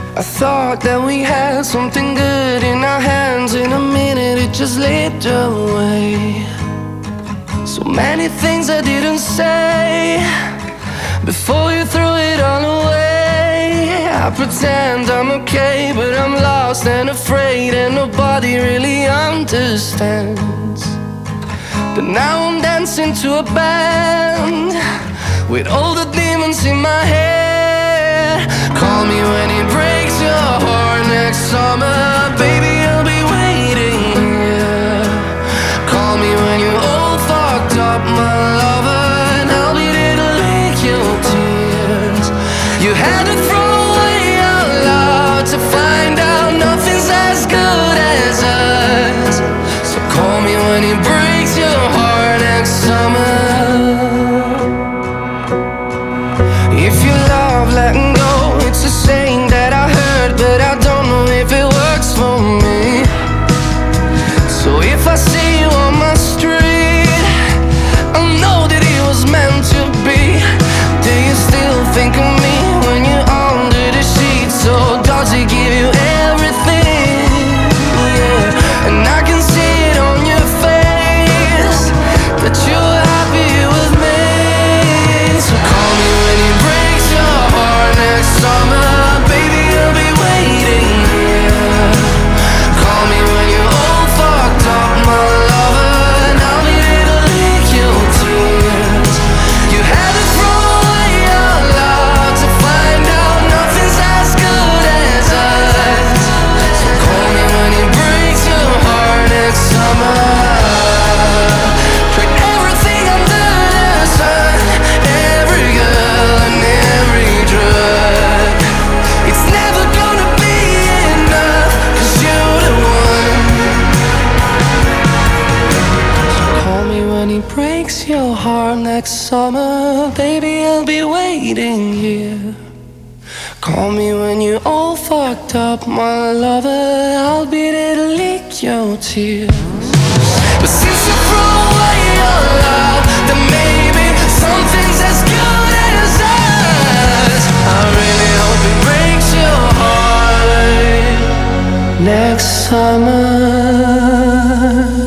I thought that we had something good in our hands. In a minute it just slipped away. So many things I didn't say before you threw it all away. I pretend I'm okay, but I'm lost and afraid, and nobody really understands. But now I'm dancing to a band with all the demons in my head. Call me when it breaks your heart next summer, baby, I'll be waiting here. Call me when you're all fucked up, my lover, and I'll be there to lick your tears. You had to throw away our love to find out nothing's as good as us. So call me when it breaks your heart next summer. If you love letting go, it's a saying that I heard, but I don't know if it works for me. So if I see you on my street, I'll know that it was meant to be. Do you still think of me when you're under the sheets? So does it give you everything? Yeah, and I can see it on your face that you're happy with me. So call me when it breaks your heart next summer, baby, I'll be waiting here. Call me when you're all fucked up, my lover, and I'll be there to lick your tears. You had to throw away your love to find out nothing's as good as us. So call me when it breaks your heart next summer. Tried everything under the sun, every girl and every drug. It's never gonna be enough, 'cause you're the one. So call me when it breaks your heart next summer, baby, I'll be waiting here. Call me when you're all fucked up, my lover, I'll be there to lick your tears. But since you throw away your love, then maybe something's as good as us. I really hope it breaks your heart next summer.